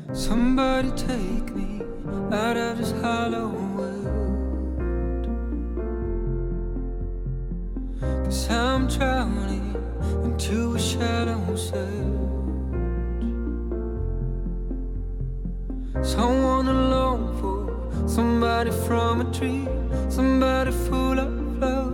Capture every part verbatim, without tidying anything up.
Somebody take me out of this hollow world, 'cause I'm drowning into a shallow surge. Someone alone for, somebody from a tree, somebody full of love,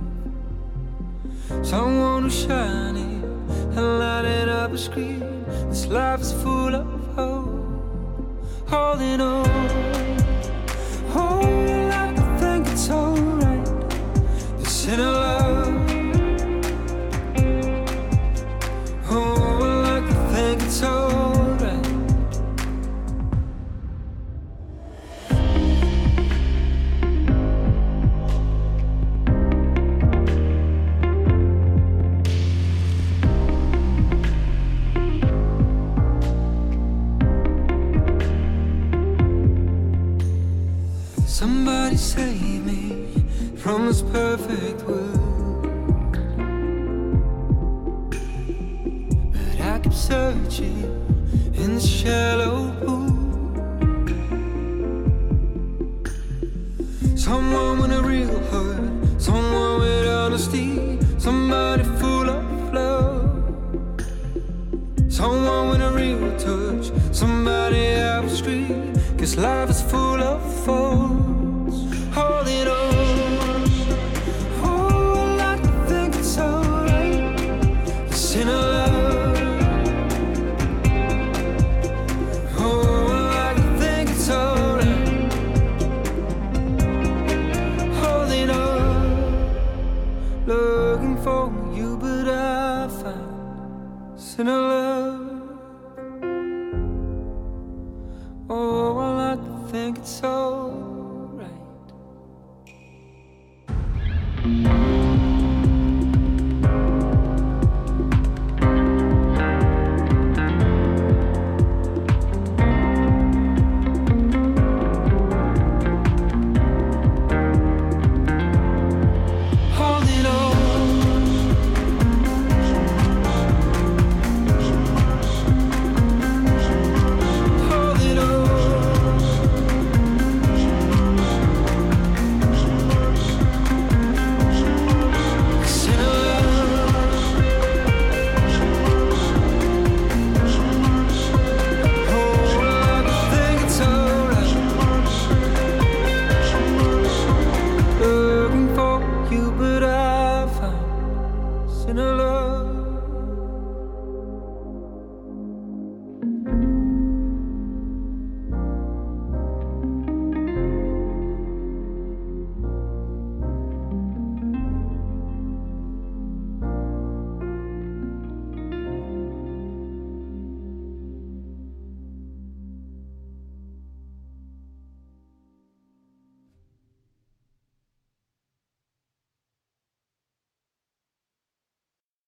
someone who's shining and lighting up a screen. This life is full of hope. Holding on, oh, I think it's alright. This inner love, oh, I like to think it's alright. Somebody save me from this perfect world, but I keep searching in the shallow pool. Someone with a real heart, someone with honesty, somebody full of love, someone with a real touch, somebody out the street. 'Cause life is full of faults. Holding on, oh, I like to think it's alright. This inner love, oh, I like to think it's alright. Holding on, looking for you, but I found this inner love. Oh, I like to think it's alright. Holding on, holding on. Looking for you, but I found sin alone.